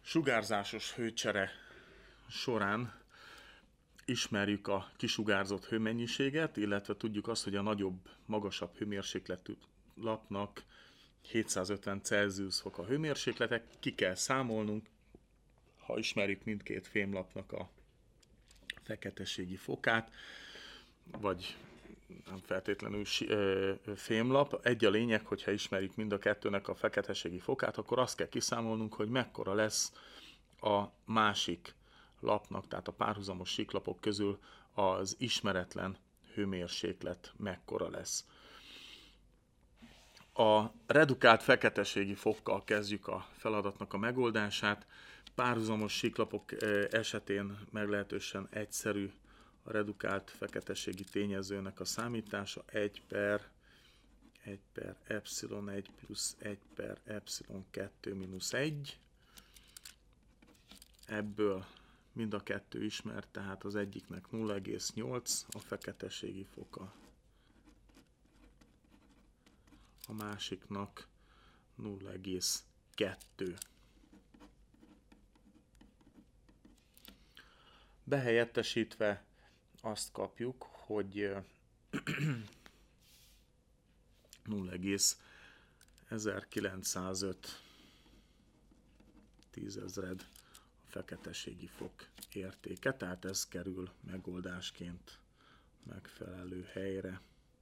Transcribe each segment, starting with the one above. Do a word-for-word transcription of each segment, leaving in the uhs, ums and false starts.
Sugárzásos hőcsere során ismerjük a kisugárzott hőmennyiséget, illetve tudjuk azt, hogy a nagyobb, magasabb hőmérsékletű lapnak hétszázötven Celsius fok a hőmérséklete. Ki kell számolnunk, ha ismerjük mindkét fémlapnak a feketeségi fokát, vagy nem feltétlenül fémlap. Egy a lényeg, hogyha ismerjük mind a kettőnek a feketeségi fokát, akkor azt kell kiszámolnunk, hogy mekkora lesz a másik lapnak, tehát a párhuzamos síklapok közül az ismeretlen hőmérséklet mekkora lesz. A redukált feketeségi fokkal kezdjük a feladatnak a megoldását. Párhuzamos síklapok esetén meglehetősen egyszerű a redukált feketeségi tényezőnek a számítása. egy per egy per epsilon egy plusz egy per epsilon kettő mínusz egy. Ebből mind a kettő ismert, tehát az egyiknek nulla egész nyolc a feketeségi foka, a másiknak nulla egész kettő. Behelyettesítve azt kapjuk, hogy nulla egész ezerkilencszázöt tízezred a feketeségi fok értéke, tehát ez kerül megoldásként megfelelő helyre.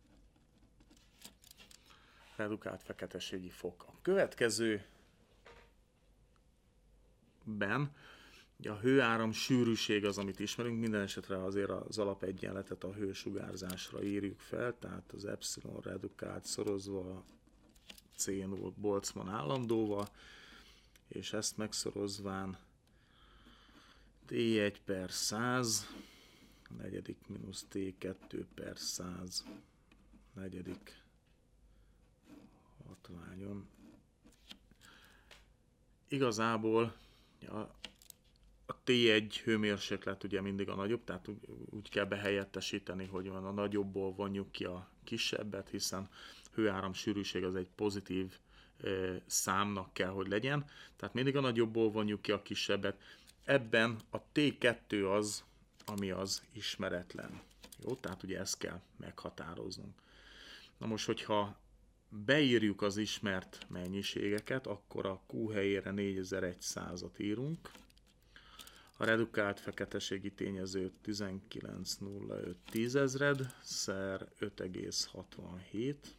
Redukált feketeségi fok. A következőben a hőáram sűrűség az, amit ismerünk, minden esetre azért az alapegyenletet a hősugárzásra írjuk fel, tehát az epsilon redukált szorozva C null Boltzmann állandóval, és ezt megszorozván T egy per száz, negyedik mínusz T kettő per száz, negyedik hatványon. Igazából a, a T egy hőmérséklet ugye mindig a nagyobb, tehát úgy, úgy kell behelyettesíteni, hogy van a nagyobbból vonjuk ki a kisebbet, hiszen hőáram sűrűség az egy pozitív e, számnak kell, hogy legyen, tehát mindig a nagyobbból vonjuk ki a kisebbet. Ebben a T kettő az, ami az ismeretlen. Jó, tehát ugye ezt kell meghatároznunk. Na most, hogyha beírjuk az ismert mennyiségeket, akkor a Q helyére négyezer-százat írunk. A redukált feketeségi tényezőt tizenkilenc nulla öt tízezred szer öt egész hatvanhét.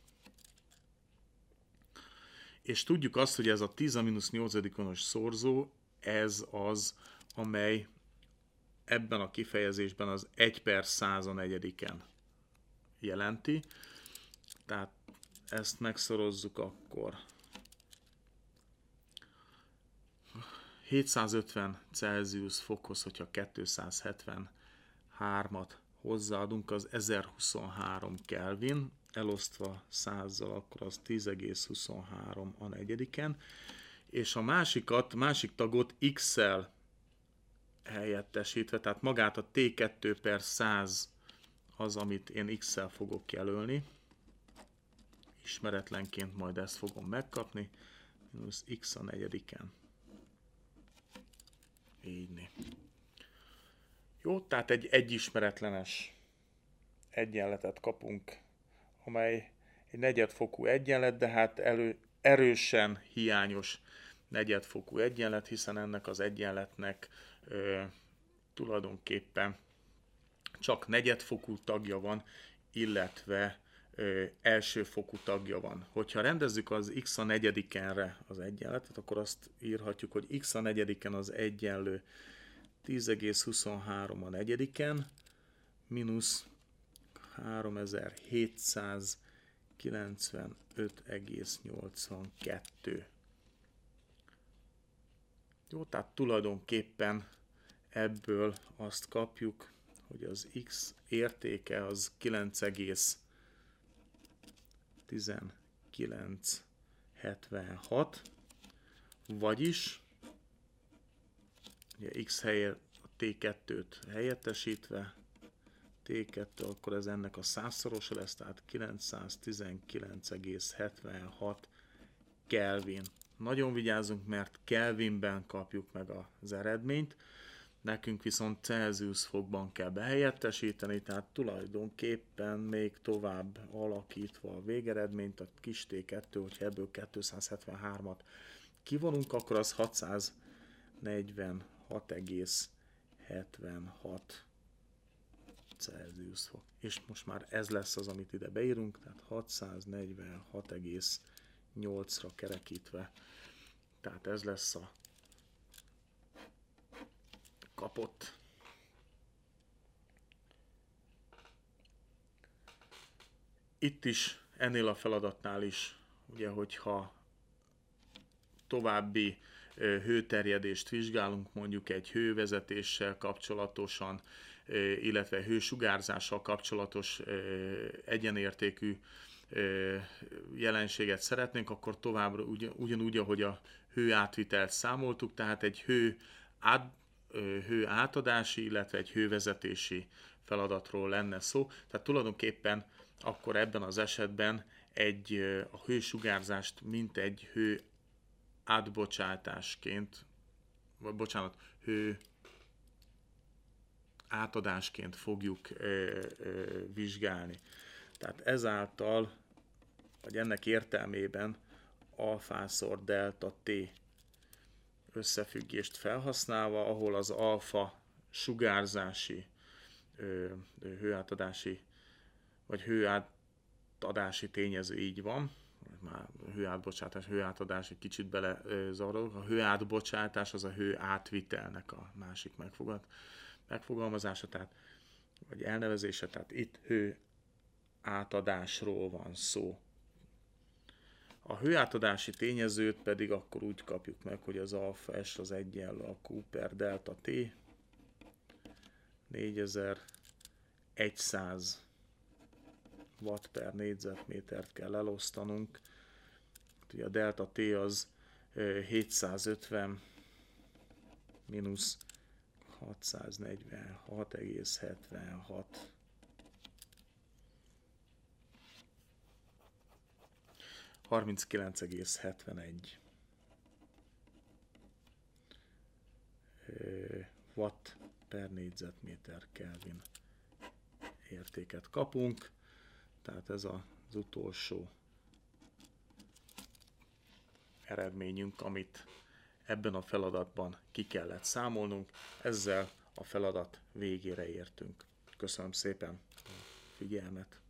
És tudjuk azt, hogy ez a tíz a mínusz nyolcadikonos szorzó, ez az, amely ebben a kifejezésben az egy per száz a negyediken jelenti. Tehát ezt megszorozzuk akkor hétszázötven Celsius fokhoz, hogyha kétszázhetvenhármat hozzáadunk, az ezerhuszonhárom Kelvin, elosztva százzal, akkor az tíz egész huszonhárom a negyediken, és a másikat, másik tagot X-szel helyettesítve, tehát magát a T kettő per száz az, amit én X-szel fogok jelölni, ismeretlenként majd ezt fogom megkapni, mínusz X a negyediken. Így. Jó, tehát egy egyismeretlenes egyenletet kapunk, amely egy negyedfokú egyenlet, de hát elő, erősen hiányos negyedfokú egyenlet, hiszen ennek az egyenletnek ö, tulajdonképpen csak negyedfokú tagja van, illetve ö, elsőfokú tagja van. Hogyha rendezzük az x a negyedikenre az egyenletet, akkor azt írhatjuk, hogy x a negyediken az egyenlő tíz egész huszonhárom a negyediken, mínusz háromezer-hétszázkilencvenöt egész nyolcvankettő. Jó, tehát tulajdonképpen ebből azt kapjuk, hogy az x értéke az kilenc egész tizenkilenc hetvenhat, vagyis ugye x helyett a T kettőt helyettesítve, T kettő, akkor ez ennek a százszorosa lesz, tehát kilencszáztizenkilenc egész hetvenhat Kelvin. Nagyon vigyázzunk, mert Kelvinben kapjuk meg az eredményt, nekünk viszont Celsius fokban kell behelyettesíteni, tehát tulajdonképpen még tovább alakítva a végeredményt, a kis té kettő, hogyha ebből kétszázhetvenhármat kivonunk, akkor az hatszáznegyvenhat egész hetvenhat Celsius fok. És most már ez lesz az, amit ide beírunk, tehát hatszáznegyvenhat egész nyolcra kerekítve. Tehát ez lesz a kapott. Itt is, ennél a feladatnál is, ugye, hogyha további hőterjedést vizsgálunk, mondjuk egy hővezetéssel kapcsolatosan, illetve hősugárzással kapcsolatos egyenértékű jelenséget szeretnénk, akkor továbbra ugyanúgy, ahogy a hőátvitelt számoltuk, tehát egy hő, át, hő átadási, illetve egy hővezetési feladatról lenne szó. Tehát tulajdonképpen akkor ebben az esetben egy, a hősugárzást mint egy hő átbocsátásként, vagy bocsánat, hő átadásként fogjuk ö, ö, vizsgálni. Tehát ezáltal, vagy ennek értelmében alfászor delta T összefüggést felhasználva, ahol az alfa sugárzási, ö, hőátadási, vagy hőátadási tényező így van, már hőátbocsátás, hőátadás egy kicsit bele zavarok. A hőátbocsátás az a hő átvitelnek a másik megfogad, megfogalmazása, tehát, vagy elnevezése, tehát itt hő átadásról van szó. A hőátadási tényezőt pedig akkor úgy kapjuk meg, hogy az alfa S az egyenlő a Q per delta T, négyezer-száz watt per négyzetmétert kell elosztanunk. Ugye a delta T az hétszázötven mínusz hatszáznegyvenhat egész hetvenhat. harminckilenc egész hetvenegy watt per négyzetméter Kelvin értéket kapunk. Tehát ez az utolsó eredményünk, amit ebben a feladatban ki kellett számolnunk. Ezzel a feladat végére értünk. Köszönöm szépen a figyelmet!